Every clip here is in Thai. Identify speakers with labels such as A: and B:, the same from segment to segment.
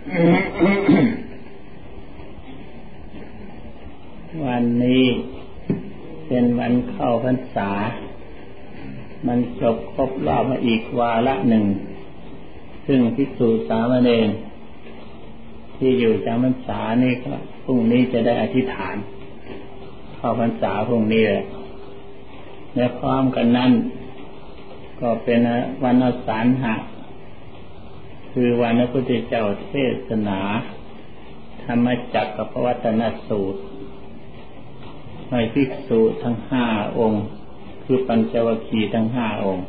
A: วันนี้เป็นวันเข้าพรรษามันจบครบรอบมาอีกวาระหนึ่งซึ่งภิกษุสามเณรที่อยู่จำพรรษานี่ก็พรุ่งนี้จะได้อธิษฐานเข้าพรรษาพรุ่งนี้แหละและพร้อมกันนั้นก็เป็นวันอาสาฬหะคือวันพระพุทธเจ้าเทศนาธรรมจักรกับวัตนสูตรให้ภิกษุทั้ง5 องค์คือปัญจวัคคีย์ทั้ง5 องค์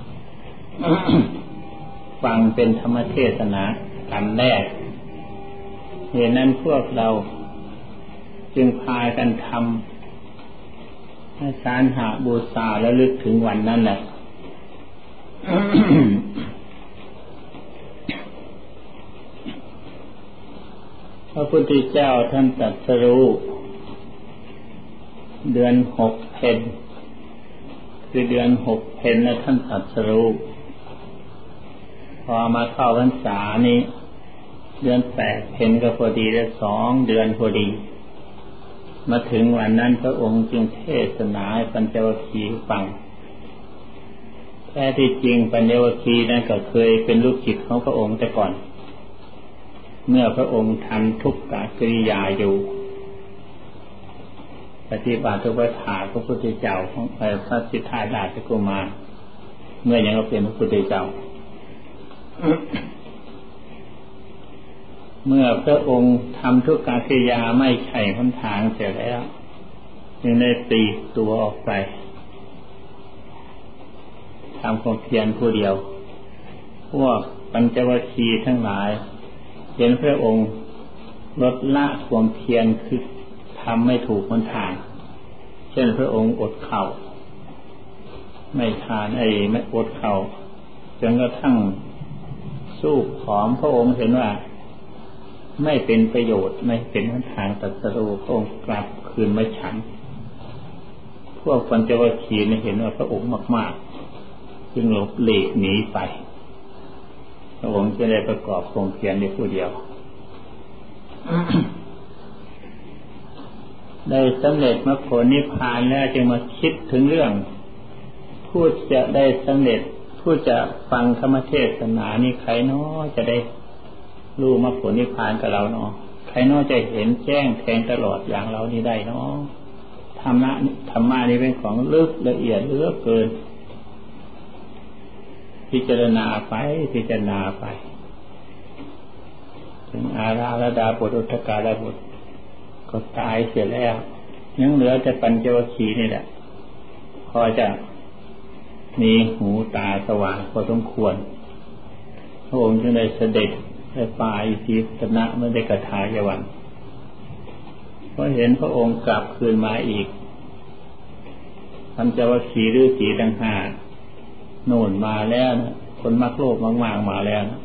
A: ฟังเป็นธรรมเทศนากันแรกเหตุนั้นพวกเราจึงพากันทำอาสาฬหบูชาและลึกถึงวันนั้นแหละ พระพุทธเจ้าท่านตรัสรู้เดือน6 เพ็ญคือเดือน6 เพ็ญแล้วท่านตรัสรู้พอมาเข้าพรรษานี้เดือน8 เพ็ญก็พอดีได้2 เดือนพอดีมาถึงวันนั้นพระองค์จึงเทศนาให้ปัญจวัคคีย์ฟังแท้ที่จริงปัญจวัคคีย์นั้นก็เคยเป็นลูกศิษย์ของพระองค์แต่ก่อนเมื่อพระองค์ทำทุกขกิริยาอยู่ปฏิบัติทุกประถาพระพุทธเจ้าของพระสิทธัตถะกุมารเมื่อยังเป็นพระพุทธเจ้า เมื่อพระองค์ทำทุกขกิริยาไม่ใช่หนทางเสียแล้วจึงได้ปลีกตัวออกไปทำความเพียรผู้เดียวพวกปัญจวัคคีย์ทั้งหลายเห็นพระองค์ลดละความเพียรคือทำไม่ถูกหนทางเช่นพระองค์อดข้าวไม่ทานไม่อดข้าวจนกระทั่งสู้ผอมพระองค์เห็นว่าไม่เป็นประโยชน์ไม่เป็นหนทางตรัสรู้พระองค์กลับคืนมาฉันพวกปัญจวัคคีย์เห็นว่าพระองค์มากๆจึงหลบหลีกหนีไปพระองค์จะได้ประกอบความเพียรในผู้เดียว ได้สำเร็จมรรคผลนิพพานแล้วจึงมาคิดถึงเรื่องผู้จะได้สำเร็จผู้จะฟังธรรมเทศนานี่ใครน้อจะได้รู้มรรคผลนิพพานกับเราเนาะใครน้อจะเห็นแจ้งแทงตลอดอย่างเรานี่ได้เนาะธรรมะนี่เป็นของลึกละเอียดเหลือเกินพิจารณาไปถึงอาราลดาบทอุทกาลบทก็ตายเสียแล้วยังเหลือแต่ปัญจวัคคีย์นี่แหละพอจะมีหูตาสว่างพอสมควรพระองค์จึงได้เสด็จไปป่าอิสิปตนะเมื่อได้กฐายวันพอเห็นพระองค์กลับคืนมาอีกปัญจวัคคีย์ฤาษีทั้ง5โน่นมาแล้วนะคนมักโลภมากๆมาแล้วนะ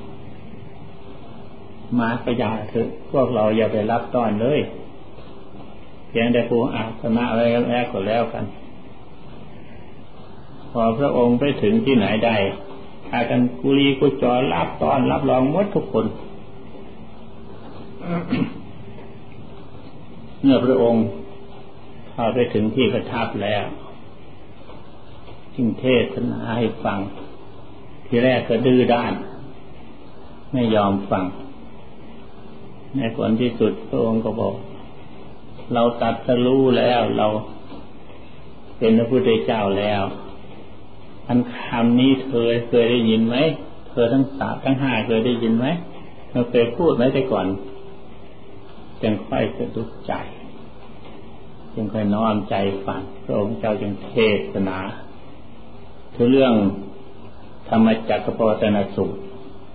A: มาก็อย่าเถอะพวกเราอย่าไปรับต้อนเลยเพียงแต่ผู้อาสนะอะไรแล้วก็แล้วกันพอพระองค์ไปถึงที่ไหนได้พากันกุลีกุจอรับต้อนรับรองหมดทุกคน เมื่อพระองค์พาไปถึงที่ประทับแล้วจึงเทศนาให้ฟังทีแรกก็ดื้อด้านไม่ยอมฟังในผลที่สุดพระองค์ก็บอกเราตรัสรู้แล้วเราเป็นพระพุทธเจ้าแล้วอันคำนี้เธอเคยได้ยินไหมเธอทั้ง5เคยได้ยินไหมเธอเคยพูดไหมแต่ก่อนจึงค่อยสะดุดใจจึงค่อยน้อมใจฟังพระองค์เจ้าจึงเทศนาถึงเรื่องธรรมจักรพวัตนสูตร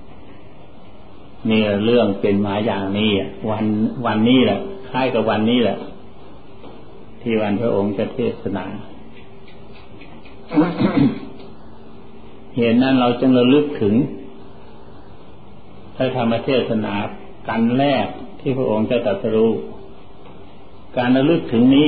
A: นี่เรื่องเป็นมาอย่างนี้วันนี้แหละคล้ายกับวันนี้แหละที่วันพระองค์จะเทศนา เหตุนั้นเราจึงระลึกถึงพระธรรมเทศนากันแรกที่พระองค์จะตรัสรู้การระลึกถึงนี้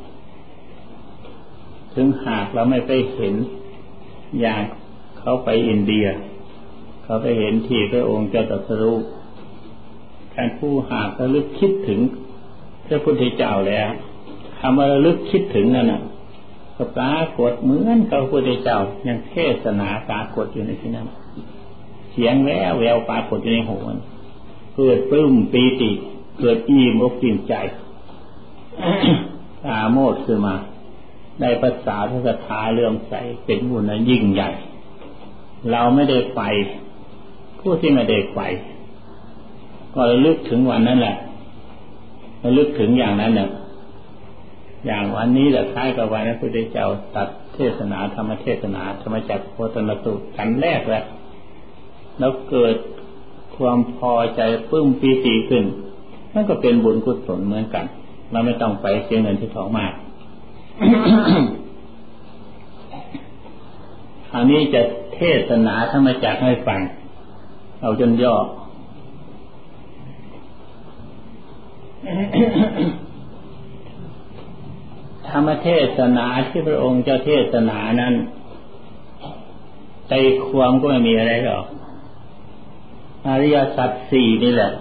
A: ถึงหากเราไม่ไปเห็นอย่างเขาไปอินเดียเขาไปเห็นที่พระองค์จะตรัสรู้ท่านผู้หากระลึกคิดถึงพระพุทธเจ้าแล้วคำว่าระลึกคิดถึงนั่นน่ะก็ปรากฏเหมือนกับพระพุทธเจ้ายังเทศนาปรากฏอยู่ในที่นั้นเสียงแววปรากฏอยู่ในหูเกิดปลื้มปีติเกิดอิ่มอกอิ่มใจอาโมทขึ้นมาได้ภาษาพระศรัทธาเลื่อมใสเป็นบุญนั้นยิ่งใหญ่เราไม่ได้ไปผู้ที่ไม่ได้ไปก็ระลึกถึงวันนั้นแหละระลึกถึงอย่างนั้นเนี่ยอย่างวันนี้แหละคล้ายกับวันพระพุทธเจ้าตัดเทศนาธรรมเทศนาธรรมจักรโพธินสูตรกันแรกแล้วเกิดความพอใจปลื้มปีติขึ้นนั่นก็เป็นบุญกุศลเหมือนกันเราไม่ต้องไปเสียเงินที่ท้องมาก คราวนี้จะเทศนาธรรมจักรให้ฟังเอาจนย่อ ธรรมเทศนาที่พระองค์เจ้าเทศนานั้นใจความก็ไม่มีอะไรหรอกอริยสัจสี่นี่แหละ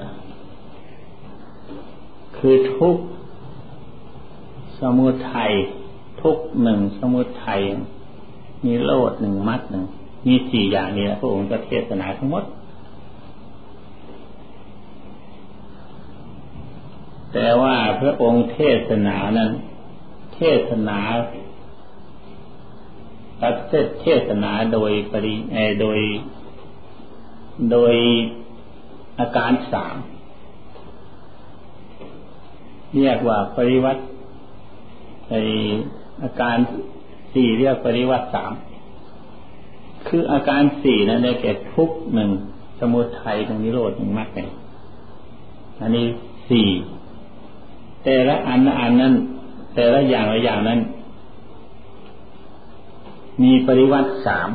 A: คือทุกข์สมุทัยทุกข์หนึ่งสมุทัยนิโรธหนึ่งมรรคหนึ่งมีสี่อย่างนี้พระองค์ก็เทศนาทั้งหมดแต่ว่าพระองค์เทศนานั้นเทศนาตัดเทศนาโดยอาการสามเรียกว่าปริวัติอาการสี่เรียกปริวัติสามคืออาการสี่นั้นได้แก่ทุกข์หนึ่งสมุทัยหนึ่งนิโรธหนึ่งมรรคหนึ่งอันนี้สี่แต่ละอันนั้นแต่ละอย่างนั้นมีปริวัติสาม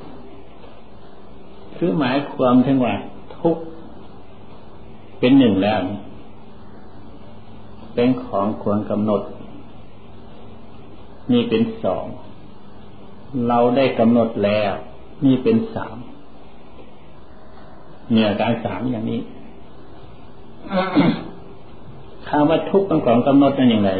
A: คือหมายความถึงว่าทุกข์เป็นหนึ่งแล้วเป็นของควรกำหนดนี่เป็นสองเราได้กำหนดแล้วนี่เป็นสามเนี่ยการสามอย่างนี้ คำว่าทุกข์เป็นของกำหนดนั่นอย่างไร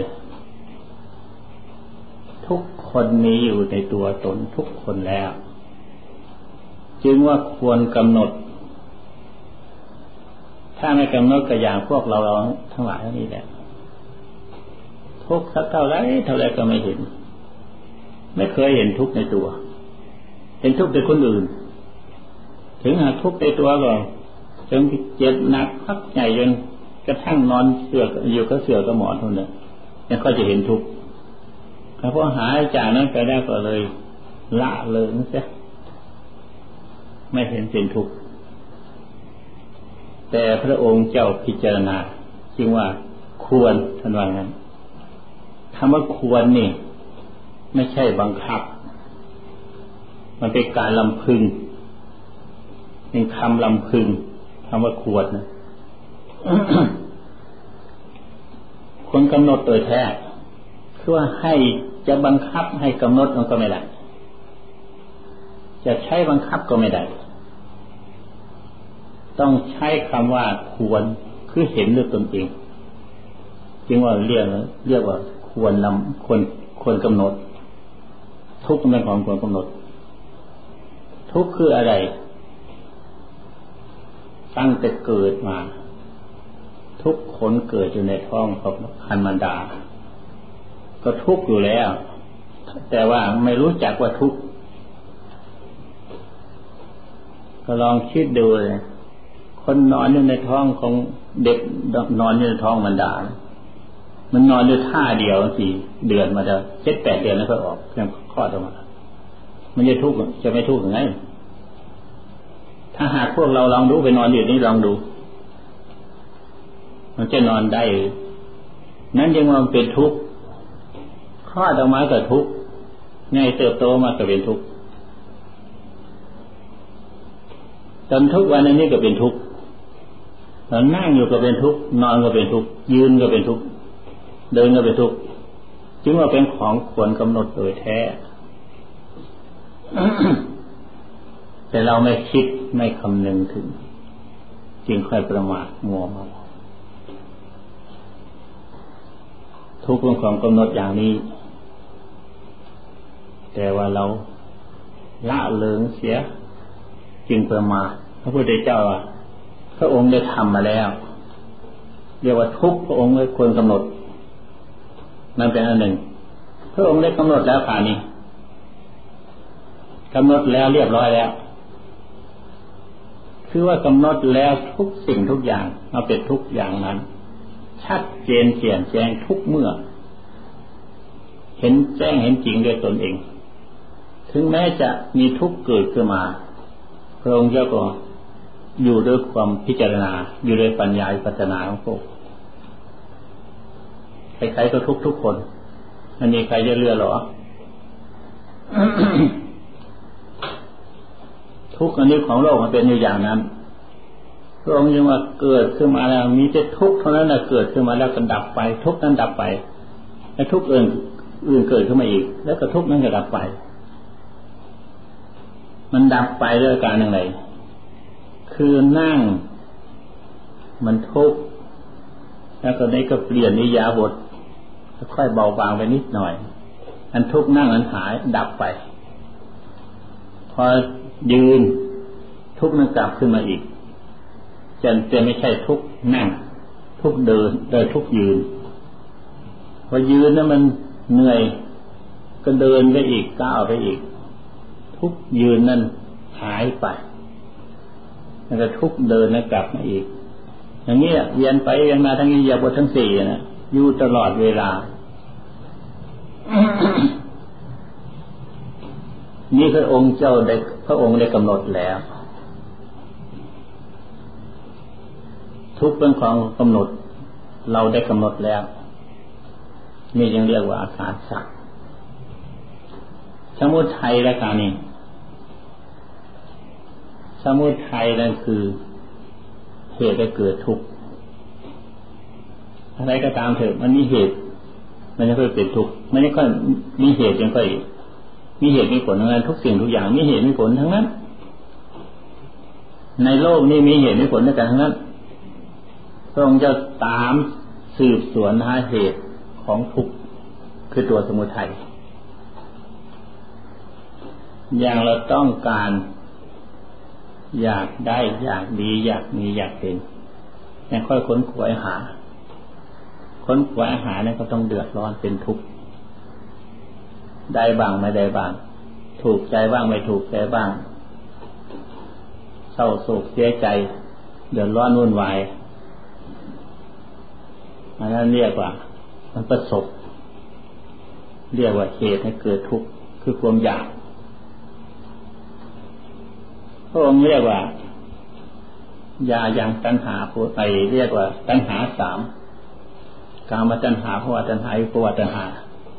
A: ทุกคนมีอยู่ในตัวตนทุกคนแล้วจึงว่าควรกำหนดถ้าไม่กำหนดก็อย่างพวกเราทั้งหลายนี่แหละทุกข์สักเท่าไรก็ไม่เห็นไม่เคยเห็นทุกข์ในตัวเห็นทุกข์ในคนอื่นถึงหากทุกข์ในตัวก็จนเจ็บหนักพักใหญ่จนกระทั่งนอนเสื่ออยู่ก็เสื่อก็หมอนเท่านั้นยังก็จะเห็นทุกข์พอหายจากนั้นไปได้ก็เลยละเลยนะจ๊ะไม่เห็นเป็นทุกข์แต่พระองค์เจ้าพิจารณาจึงว่าควรท่านว่างั้นคำว่าควรนี่ไม่ใช่บังคับมันเป็นการลำพึงเป็นคำลำพึงคำว่าควรนะ ควรกำหนดโดยแท้คือว่าให้จะบังคับให้กำหนดมันก็ไม่ได้จะใช้บังคับก็ไม่ได้ต้องใช้คำว่าควรคือเห็นด้วยตนเองจึงว่าเรียกว่าควรกำหนดทุกข์เป็นของควรกำหนดทุกข์คืออะไรตั้งแต่เกิดมาทุกคนเกิดอยู่ในท้องของคันมารดาก็ทุกข์อยู่แล้วแต่ว่าไม่รู้จักว่าทุกข์ก็ลองคิดดูเลยคนนอนอยู่ในท้องของเด็กนอนอยู่ในท้องมารดามันนอนด้วยท่าเดียว4 เดือนมาจะ 7-8 เดือนแล้วก็ออกเพียงคลอดออกมามันจะทุกข์จะไม่ทุกข์ยังไงถ้าหากพวกเราลองดูไปนอนอยู่นี่ลองดูมันจะนอนได้นั้นยังมันเป็นทุกข์คลอดออกมาก็ทุกข์ไงเติบโตมาก็เป็นทุกข์จนทุกวันนี้ก็เป็นทุกข์ตอนนั่งอยู่ก็เป็นทุกข์นอนก็เป็นทุกข์ยืนก็เป็นทุกข์เดินก็เป็นทุกข์จึงว่าเป็นของควรกำหนดโดยแท้ แต่เราไม่คิดไม่คำนึงถึงจึงค่อยประมาทมัวเมาทุกข์เป็นของกำหนดอย่างนี้แต่ว่าเราละเลิงเสียจึงประมาทพระพุทธเจ้าพระองค์ได้ทำมาแล้วเรียกว่าทุกข์พระองค์ไม่ควรกำหนดนั่นเป็นอันหนึ่งพระองค์ได้กำหนดแล้วค่ะนี่กำหนดแล้วเรียบร้อยแล้วคือว่ากำหนดแล้วทุกสิ่งทุกอย่างมาเป็นทุกอย่างนั้นชัดเจนแจ่มแจ้งทุกเมื่อเห็นแจ้งเห็นจริงด้วยตนเองถึงแม้จะมีทุกข์เกิดขึ้นมาพระองค์เจ้าก็อยู่ด้วยความพิจารณาอยู่ด้วยปัญญาวิปัสสนาของพระองค์ใครๆก็ทุกข์ทุกคนไม่มีใครจะเลือกหรอ ทุกข์อันนี้ของโลกมันเป็นอยู่อย่างนั้นพระองค์ยังว่าเกิดขึ้นมาแล้วมีแต่ทุกข์เท่านั้นแหละเกิดขึ้นมาแล้วก็ดับไปทุกข์นั้นดับไปแล้วทุกข์อื่นเกิดขึ้นมาอีกแล้วก็ทุกข์นั้นก็ดับไปมันดับไปด้วยการอย่างไรคือนั่งมันทุกข์แล้วก็ได้ก็เปลี่ยนอิริยาบถค่อยเบาบางไปนิดหน่อยอันทุกข์นั่งอันหายดับไปพอยืนทุกข์นั้นกลับขึ้นมาอีกจะไม่ใช่ทุกข์นั่งทุกข์เดินทุกข์ยืนพอยืนนั้นมันเหนื่อยก็เดินไปอีกก้าวไปอีกทุกข์ยืนนั้นหายไปแล้วก็ทุกข์เดินนั้นกลับมาอีกอย่างนี้เวียนไปเวียนมาทั้งอิริยาบถทั้งสี่นะอยู่ตลอดเวลา นี่พระองค์เจ้าได้พระองค์ได้กำหนดแล้วทุกเป็นของกำหนดเราได้กำหนดแล้วนี่ยังเรียกว่าอาการสักสมุทัยและการนี้สมุทัยนั่นคือเหตุให้เกิดทุกข์อะไรก็ตามเถอะมันมีเหตุมันจะค่อยเป็นทุกข์ไม่ได้ค่อยมีเหตุยังค่อยมีเหตุมีผลทั้งนั้นทุกสิ่งทุกอย่างมีเหตุมีผลทั้งนั้นในโลกนี้มีเหตุมีผลด้วยกันทั้งนั้นพระองค์จะตามสืบสวนหาเหตุของทุกข์คือตัวสมุทัยอย่างเราต้องการอยากได้อยากดีอยากมีอยากเป็นเนี่ยค่อยค้นคว้าหาเนี่ยก็ต้องเดือดร้อนเป็นทุกข์ได้บ้างไม่ได้บ้างถูกใจบ้างไม่ถูกใจบ้างเศร้าโศกเสียใจเดือดร้อนวุ่นวายอันนั้นเรียกว่ามันประสบเรียกว่าเหตุให้เกิดทุกข์คือความอยากพระองค์เรียกว่ายายังตัณหาผู้ไปเรียกว่าตัณหาสามกามตัณหาภวตัณหาวิภวตัณหา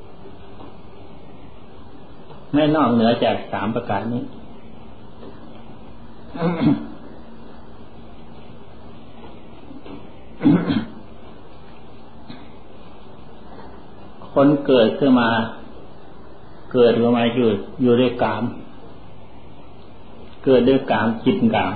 A: ไม่นอกเหนือจากสามประการนี้ คนเกิดขึ้นมาอยู่ด้วยกามเกิดด้วยกามกินกาม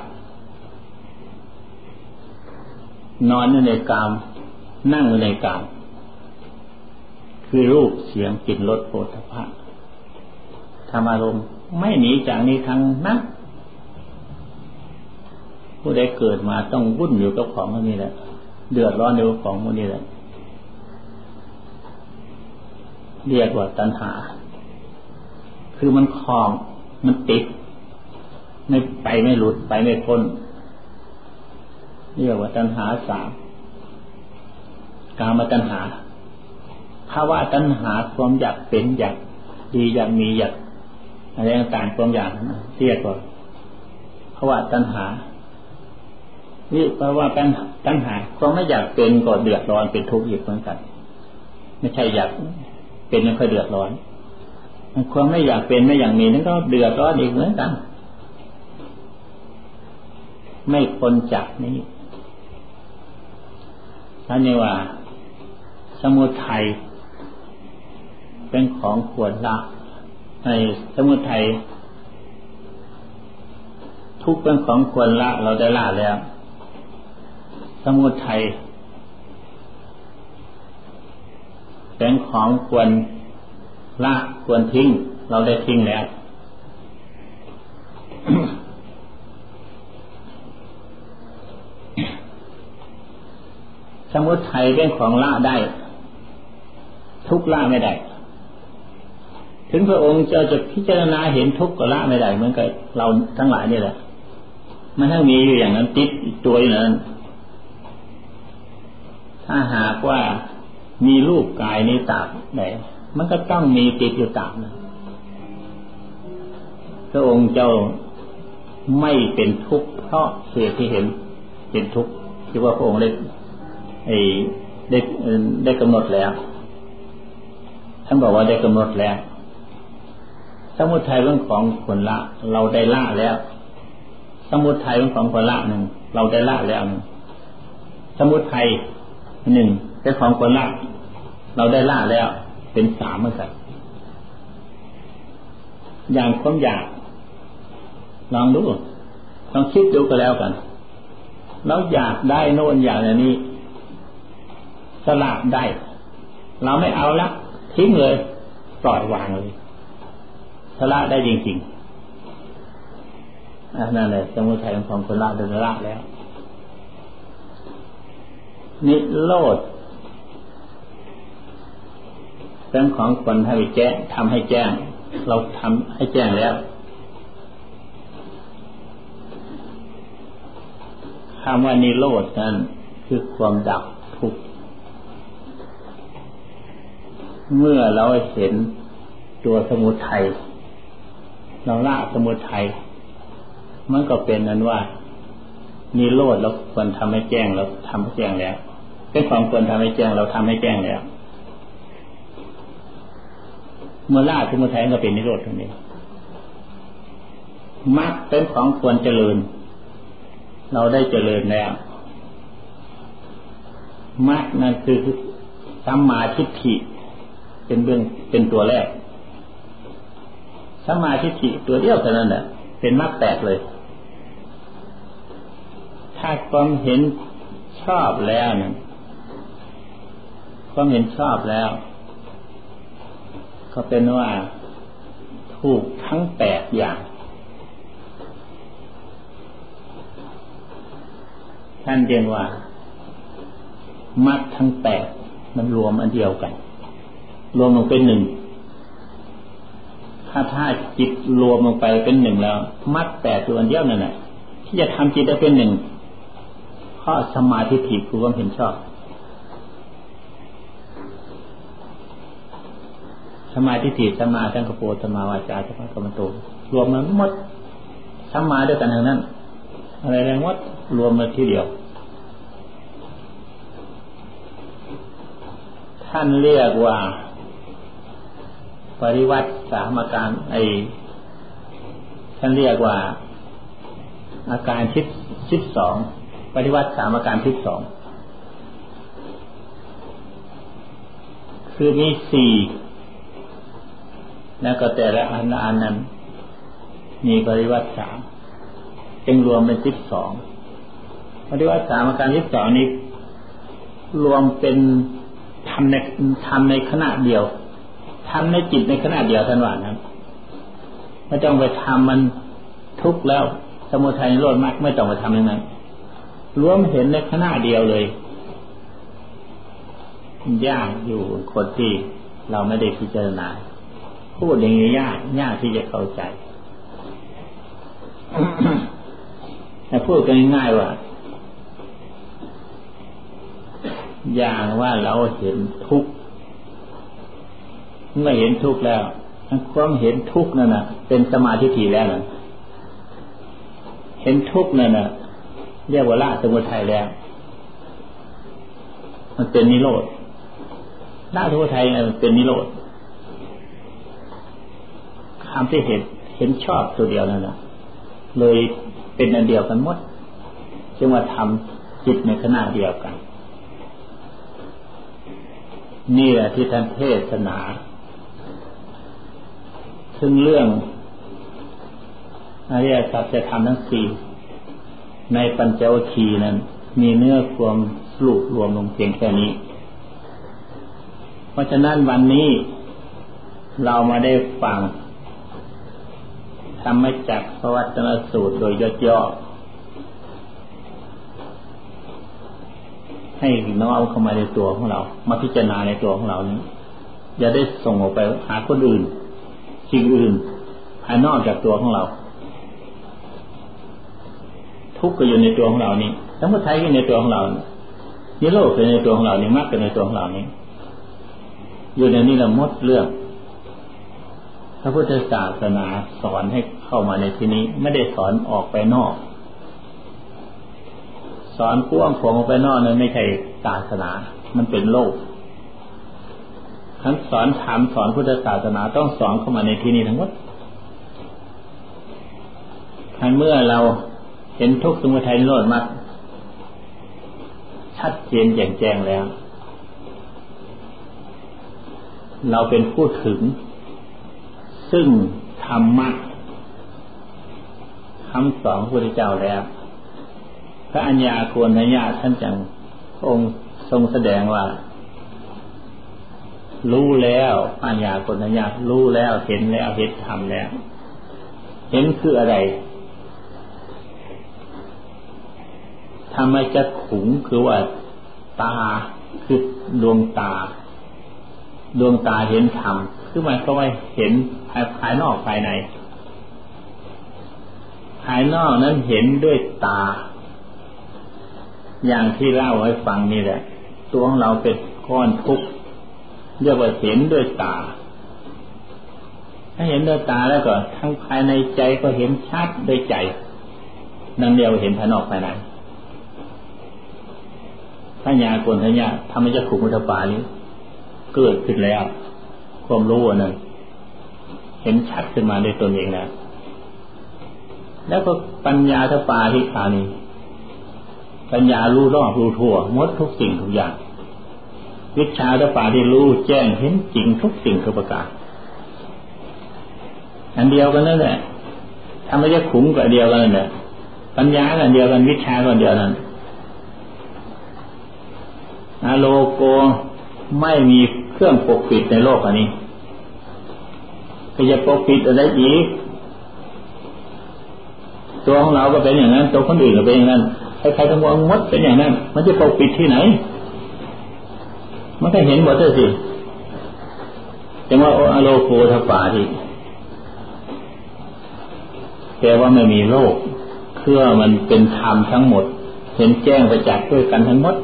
A: นอนอยู่ในกามนั่งอยู่ในกามคือรูปเสียงกลิ่นรสโผฏฐัพพะธรรมารมณ์ไม่หนีจากนี้ทั้งนั้นผู้ใดเกิดมาต้องวุ่นอยู่กับของพวกนี้แหละเดือดร้อนอยู่กับของพวกนี้แหละเรียกว่าตัณหาคือมันคล้องมันติดไม่ไปไม่หลุดไปไม่พ้นเรียกว่าตัณหาสามกามตัณหาภาวะตัณหาความอยากเป็นอยากดีอยากมีอยากอะไรต่างๆความอยากเรียกว่าภาวะตัณหานี่แปลว่าตัณหาความไม่อยากเป็นก็เดือดร้อนเป็นทุกข์อีกเหมือนกันไม่ใช่อยากเป็นแล้วค่อยเดือดร้อนความไม่อยากเป็นไม่อยากมีนั่นก็เดือดร้อนอีกเหมือนกันไม่พ้นจากนี้ท่านนี้ว่าสมุทัยเป็นของควรละในสมุทัยทุกข์เป็นของควรละเราได้ละแล้วสมุทัยเป็นของควรละควรทิ้งเราได้ทิ้งแล้ว สมุทัยเป็นของละได้ทุกข์ละไม่ได้ถึงพระองค์จะพิจารณาเห็นทุกข์ก็ละไม่ได้เหมือนกับเราทั้งหลายนี่แหละมันทั้งมีอยู่อย่างนั้นติดตัวอยู่นั้นถ้าหากว่ามีรูปกายนี้ตราบใดมันก็ต้องมีติดอยู่ตราบนั้นพระองค์เจ้าไม่เป็นทุกข์เพราะเหตุที่เห็นเป็นทุกข์ที่ว่าพระองค์ได้กำหนดแล้วท่านบอกว่าได้กำหนดแล้วสมุทัยเป็นของคนละเราได้ละแล้วสมุทัยเป็นของคนละหนึ่งเราได้ละแล้วหนึ่งสมุทัยหนึ่งเป็นของคนละเราได้ละแล้วเป็นสามเหมือนกันอย่างความอยากลองดูลองคิดดูก็แล้วกันเราอยากได้โน่นอยากนี้สละได้เราไม่เอาละทิ้งเลยปล่อยวางเลยสละได้จริงๆนั่นแหละสมุทัยของคนละเดินละแล้วนิโรธเป็นของคนให้แจ้งทำให้แจ้งเราทำให้แจ้งแล้วคำว่านิโรธนั้นคือความดับทุกข์เมื่อเราเห็นตัวสมุทัยเราละสมุทัยมันก็เป็นนั้นว่านิโรธเราควรทำให้แจ้งเราทำให้แจ้งแล้วเป็นของควรทำให้แจ้งเราทำให้แจ้งแล้วเมื่อละสมุทัยก็เป็นนิโรธตรงนี้มรรคเป็นของควรเจริญเราได้เจริญแล้วมรรคนั่นคือสัมมาทิฏฐิเป็นตัวแรกสัมมาทิฏฐิตัวเดียวเท่านั้นแหละเป็นมรรคแปดเลยถ้าความเห็นชอบแล้วเนี่ยความเห็นชอบแล้วก็เป็นว่าถูกทั้งแปดอย่างท่านเรียกว่ามรรคทั้งแปดมันรวมอันเดียวกันรวมลงเป็นหนึ่งถ้าจิตรวมลงไปเป็นหนึ่งแล้วมรรคแปดตัวอันเดียวนั่นแหละที่จะทำจิตให้เป็นหนึ่งเพราะสัมมาทิฏฐิคือความเห็นชอบสัมมาทิฏฐิสัมมาสังกัปโปสัมมาวาจาสัมมากัมมันโตรวมมันหมดสัมมาด้วยกันทั้งนั้นอะไรแรงวัดรวมมาทีเดียวท่านเรียกว่าปริวัติสามอาการท่านเรียกว่าอาการ12ปริวัติสามอาการ12คือมี4แล้วก็แต่ละอันนั้นมีปริวัติ3จึงรวมเป็น12ปริวัติสามอาการ12นี้รวมเป็นทำในขณะเดียวทำในจิตในขณะเดียวท่านว่านั้นไม่ต้องไปทำมันทุกข์แล้วสมุทัยนิโรธมรรคไม่ต้องไปทำอย่างนั้นรวมเห็นในขณะเดียวเลยยากอยู่คนที่เราไม่ได้พิจารณาพูดอย่างนี้ยากที่จะเข้าใจ แต่พูดกันง่ายๆว่าอย่างว่าเราเห็นทุกข์เมื่อเห็นทุกข์แล้วความเห็นทุกข์นั่นน่ะเป็นสมาธิถี่แล้วน่ะเห็นทุกข์นั่นน่ะเรียกว่าละสมุทัยแล้วมันเป็นนิโรธละสมุทัยมันเป็นนิโรธคำที่เห็นชอบตัวเดียวนั่นน่ะเลยเป็นอันเดียวกันหมดจึงว่าทำจิตในขณะเดียวกันนี่แหละที่ท่านเทศนาซึ่งเรื่องอริยสัจธรรมทั้ง4ในปัญจวัคคีย์นั้นมีเนื้อความสรุปรวมลงเพียงแค่นี้เพราะฉะนั้นวันนี้เรามาได้ฟังธรรมจักรพวัตนสูตรโดยย่อๆให้น้อมเข้ามาในตัวของเรามาพิจารณาในตัวของเรานี้อย่าได้ส่งออกไปหาคนอื่นสิ่งอื่นภายนอกจากตัวของเราทุกข์ก็อยู่ในตัวของเรานี้สมุทัยก็ในตัวของเรานิโรธก็ในตัวของเรานี้มรรคก็ในตัวของเรานี้อยู่ในนี้เราหมดเรื่องพระพุทธศาสนาสอนให้เข้ามาในที่นี้ไม่ได้สอนออกไปนอกสอนกว้างขวางออกไปนอกนั้นไม่ใช่ศาสนามันเป็นโลกทั้งสอนธรรมสอนพุทธศาสนาต้องสอนเข้ามาในที่นี้ทั้งหมดทันเมื่อเราเห็นทุกข์สมุทัยนิโรธมรรคชัดเจนแจ่มแจ้งแล้วเราเป็นผู้ถึงซึ่งธรรมะคำสอนพระพุทธเจ้าแล้วพระอัญญาโกณทัญญาท่านจังองค์ทรงแสดงว่ารู้แล้วพระอัญญาโกณทัญญารู้แล้วเห็นแล้วเห็นธรรมแล้วเห็นคืออะไรธรรมจักขุงคือว่าตาคือดวงตาเห็นธรรมคือหมายความว่าเห็นภายนอกภายในภายนอกนั้นเห็นด้วยตาอย่างที่เล่าให้ฟังนี่แหละตัวของเราเป็นก้อนทุกข์เรียกว่าเห็นด้วยตาถ้าเห็นด้วยตาแล้วก็ทั้งภายในใจก็เห็นชัดด้วยใจนั่นเรียกว่าเห็นภายนอกภายในปัญญาโกณทัญญาธรรมจักขุมุทปานี้เกิดขึ้นแล้วความรู้นั้นเห็นชัดขึ้นมาด้วยตนเองแล้วก็ปัญญาทปาทิฏฐานี้ปัญญารู้รอบรู้ทั่วหมดทุกสิ่งทุกอย่างวิชชาทปาที่รู้แจ้งเห็นจริงทุกสิ่งทุกประการอันเดียวกันนั่นแหละธรรมจักขุก็เดียวกันนั่นแหละปัญญาก็เดียวกันวิชชาก็เดียวกันอโลโกไม่มีเครื่องปกปิดในโลกอันนี้ก็จะปกปิดอะไรอีกตัวของเราก็เป็นอย่างนั้นตัวคนอื่นก็เป็นอย่างนั้นใครๆทั้งหมดเป็นอย่างนั้นมันจะปกปิดที่ไหนมันก็เห็นหมดเลยสิจะว่าอโลโกทปาทิแปลว่าไม่มีโลกคือมันเป็นธรรมทั้งหมดเห็นแจ้งประจักษ์ด้วยกันทั้งหมด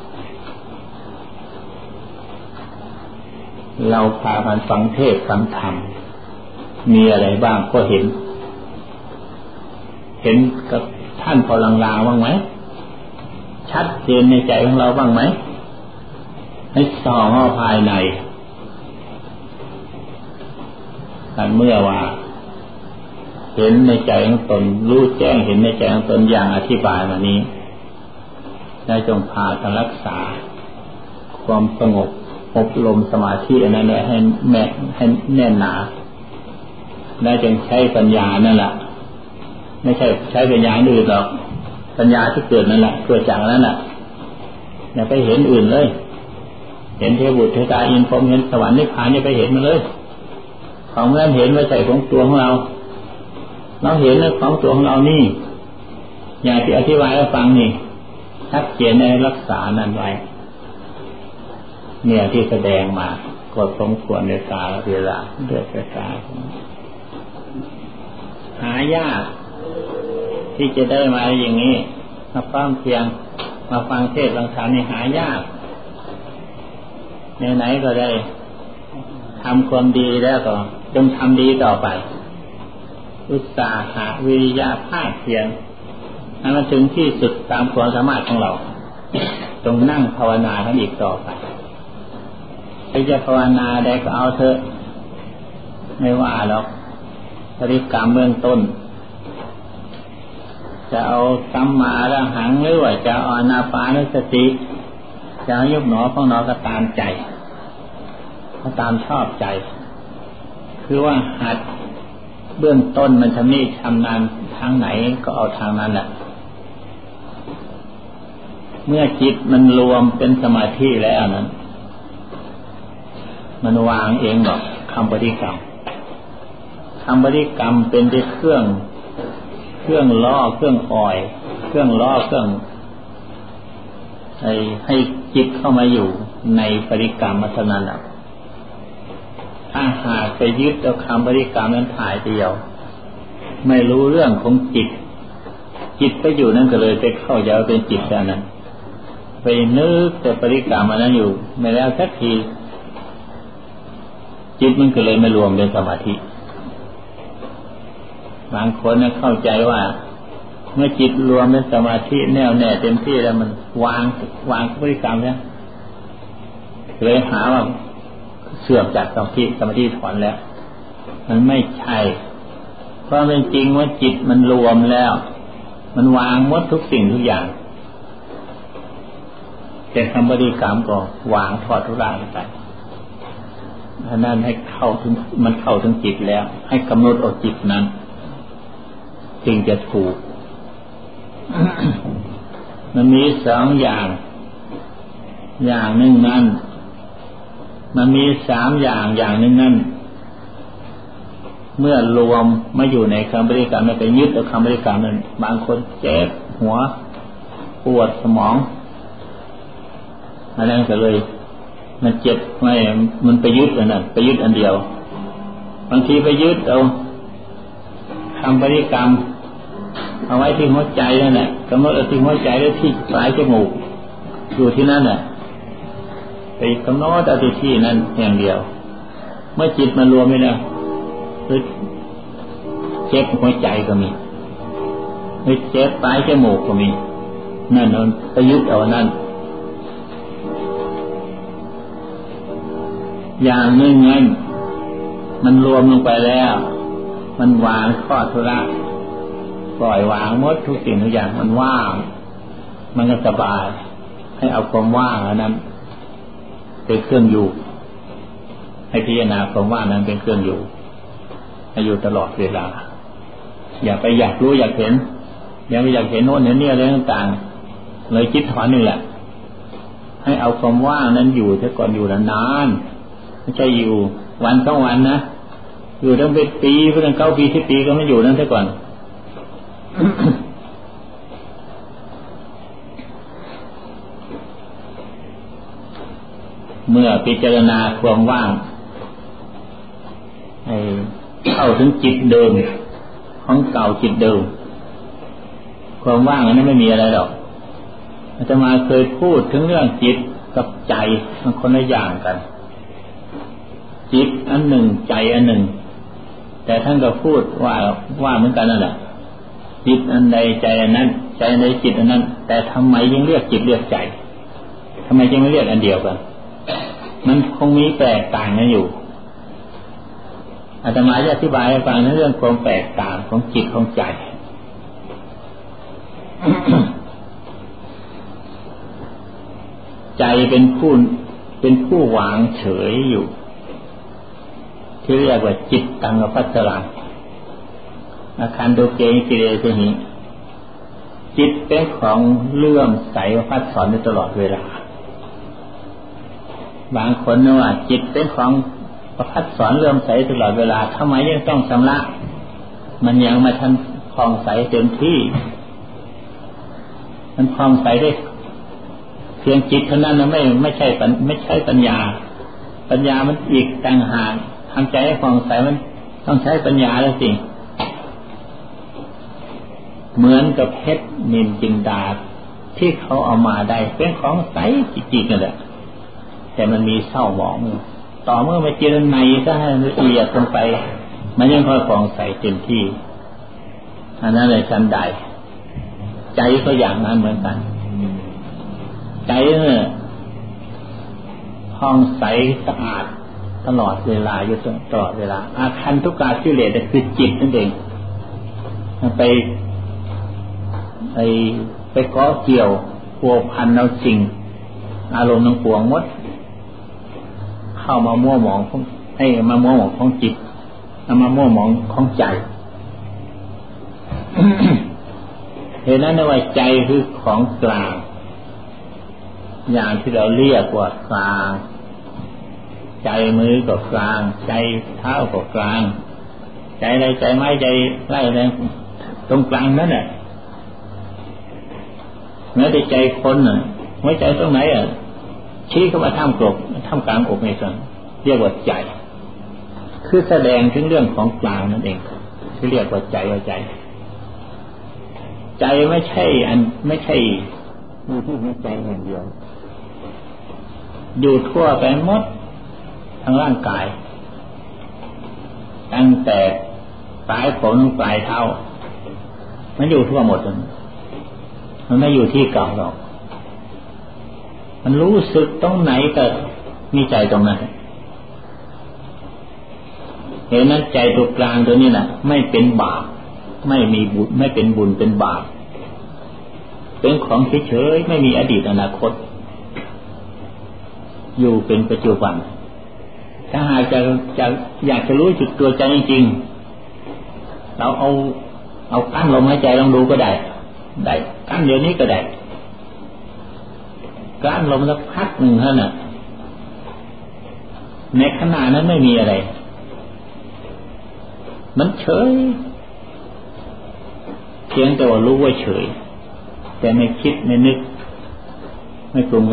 A: เราพากันฟังเทศน์ฟังธรรมมีอะไรบ้างก็เห็นกับท่านพอลางๆบ้างไหมชัดเจนในใจของเราบ้างไหมให้ส่องเข้าภายในกันเมื่อว่าเห็นในใจของตนรู้แจ้งเห็นในใจของตนอย่างอธิบายมานี้ได้จงพากันรักษาความสงบอบรมสมาธิอันนั้นให้แน่นหนาได้จึงใช้ปัญญานั่นแหละไม่ใช่ใช้ปัญญาอื่นหรอกปัญญาที่เกิดนั่นแหละเกิดจากนั้นแหละอย่าไปเห็นอื่นเลยเห็นเทวบุตรเทวดาอินทร์พรหมเห็นสวรรค์นิพพานอย่าไปเห็นมันเลยของนั้นเห็นว่าใช่ของตัวของเราเห็นว่าของตัวของเรานี่อย่างที่อธิบายให้ฟังนี่ชัดเจนในรักษานั้นไว้เนี่ยที่แสดงมาก็สมควรในกาลเวลาด้วยประการหายากที่จะได้มาอย่างนี้มาฟังเพียงมาฟังเทศน์ฟังธรรมนี่หายากไหนๆก็ได้ทำความดีแล้วก็จงทำดีต่อไปอุตสาหะวิริยะภาคเพียรให้มันถึงที่สุดตามความสามารถของเราจงนั่งภาวนากันอีกต่อไปใครจะภาวนาได้ก็เอาเถอะไม่ว่าหรอกบริกรรมเบื้องต้นจะเอาสัมมาอรหังหรือว่าจะเอาอานาปานสติจะเอายุบหนอพองหนอก็ตามใจก็ตามชอบใจคือว่าหัดเบื้องต้นมันชำนิชำนาญทางไหนก็เอาทางนั้นแหละเมื่อจิตมันรวมเป็นสมาธิแล้วนั้นมันวางเองหรอกคำบริกรรมเป็นแต่เครื่องล่อเครื่องอ่อยเครื่องล่อเครื่องให้จิตเข้ามาอยู่ในบริกรรมเท่านั้นแหละถ้าหากไปยึดเอาคำบริกรรมนั้นถ่ายเดียวไม่รู้เรื่องของจิตไปอยู่นั่นก็เลยไปเข้าใจว่าเป็นจิตนั้นไปนึกแต่บริกรรมอันนั้นอยู่ไม่แล้วสักทีจิตมันก็เลยไม่รวมเป็นสมาธิบางคนเข้าใจว่าเมื่อจิตรวมเป็นสมาธิแน่วแน่เต็มที่แล้วมันวางบริกรรมเนี่ยเลยหาว่าเสื่อมจากสมาธิถอนแล้วมันไม่ใช่เพราะเป็นจริงว่าจิตมันรวมแล้วมันวางหมดทุกสิ่งทุกอย่างแต่คำบริกรรมก็วางทอดทุรางไปอันนั้นให้เข้าถึงจิตแล้วให้กำหนดเอาจิตนั้นจึงจะถูก มันมีสองอย่างหนึ่งนั้นมันมีสามอย่างหนึ่งนั้นเมื่อรวมมาอยู่ในคำบริกรรมมันไปยึดเอาคำบริกรรมนั้นบางคนเจ็บหัวปวดสมองอันนั้นก็เลยมันเจ็บไม่มันไปยึดอันนั้นไปยึดอันเดียวบางทีไปยึดเอาคำบริกรรมเอาไว้ที่หัวใจนั่นแหละกำหนดเอาที่หัวใจและที่ปลายจมูกอยู่ที่นั่นน่ะไปกำหนดเอาที่นั้นอย่างเดียวเมื่อจิตมันรวมไม่ได้เจ็บหัวใจก็มีเจ็บปลายจมูกก็มีนั่นไปยึดเอานั่นอย่างหนึ่งนั้นมันรวมลงไปแล้วมันวางข้อธุระปล่อยวางหมดทุกสิ่งทุกอย่างมันว่างมันก็สบายให้เอาความว่างอันนั้นเป็นเครื่องอยู่ให้พิจารณาความว่างนั้นเป็นเครื่องอยู่ให้อยู่ตลอดเวลาอย่าไปอยากรู้อยากเห็นยังไม่อยากเห็นโน่นเห็นนี่อะไรต่างๆเลยคิดถอนนี่แหละให้เอาความว่างนั้นอยู่ซะก่อนอยู่นานๆไม่ใช่อยู่วันสองวันนะอยู่ตั้งเป็นปีเพื่อน9 ปี10 ปีก็ไม่อยู่นั่นซะก่อน เมื่อพิจารณาความว่างให้เข้าถึงจิตเดิมของเก่าจิตเดิมความว่างอันนั้นไม่มีอะไรหรอกอาตมาเคยพูดถึงเรื่องจิตกับใจมันคนละอย่างกันจิตอันหนึ่งใจอันหนึ่งแต่ท่านก็พูดว่าเหมือนกันนั่นแหละจิตอันใดใจอันนั้นใจอันใดจิตอันนั้นแต่ทำไมยังเรียกจิตเรียกใจทำไมจึงไม่เรียกอันเดียวกันมันคงมีแตกต่างกันอยู่อาตมาจะอธิบายให้ฟังในเรื่องความแตกต่างของจิตของใจ ใจเป็นผู้วางเฉยอยู่ที่เรียกว่าจิตตังภัสสรังอาคันโดเกกิเลสหิจิตเป็นของเลื่อมใสพัดสอนอยู่ตลอดเวลาบางคนว่าจิตเป็นของประพัดสอนเลื่อมใสตลอดเวลาทำไมยังต้องชำระมันยังไม่ทันพองใสเต็มที่มันพองใสได้เพียงจิตเท่านั้นนะไม่ใช่ปัญญามันอีกต่างหากทำใจให้พองใสมันต้องใช้ปัญญาแล้วสิเหมือนกับเพชรนิลจินดาที่เขาเอามาได้เป็นของใสจริงๆนั่นแหละแต่มันมีเศร้าหมองต่อเมื่อมาเจริญในก็ให้ละเอียดลงไปมันยังค่อยฟองใสเต็มที่อันนั้นเลยชั้นใดใจก็อย่างนั้นเหมือนกันใจเนี่ยฟองใสสะอาดตลอดเวลาอยู่ตลอดเวลาอาคันทุกขากิเลสคือจิตนั่นเองไปเกาะเกี่ยวพัวพันเอาสิ่งอารมณ์ทั้งปวงหมดเข้ามามั่วหมองมามั่วหมองของจิตมามั่วหมองของใจ เหตุนั้นในว่าใจคือของกลางอย่างที่เราเรียกว่ากลางใจใจมือก็กลางใจเท้าก็กลางใจอะไรใจไม้ใจไร่อะไรตรงกลางนั่นแหละแม้แต่ใจคนน่ะหัวใจตรงไหนชี้เข้ามาท่ามกลางอกในส่วนเรียกว่าใจคือแสดงถึงเรื่องของกลางนั่นเองที่เรียกว่าใจใจไม่ใช่อยู่ที่หัวใจอย่างเดียวอยู่ทั่วไปหมดทั้งร่างกายตั้งแต่ปลายผมถึงปลายเท้ามันอยู่ทั่วหมดมันไม่อยู่ที่เก่าหรอกมันรู้สึกตรงไหนก็มีใจตรงนั้นเห็นนั้นใจตัวกลางตัวนี้น่ะไม่เป็นบาปไม่มีบุญไม่เป็นบุญเป็นบาปเป็นของเฉยๆไม่มีอดีตอนาคตอยู่เป็นปัจจุบันถ้าหากจะอยากจะรู้จุดตัวใจจริงๆเราเอากั้นลมหายใจลองดูก็ได้กั้นเดี๋ยวนี้ก็ได้กั้นลมสักพักหนึ่งเท่านั้นในขณะนั้นไม่มีอะไรมันเฉยเพียงแต่ว่ารู้ว่าเฉยแต่ไม่คิดไม่นึกไม่ปรุง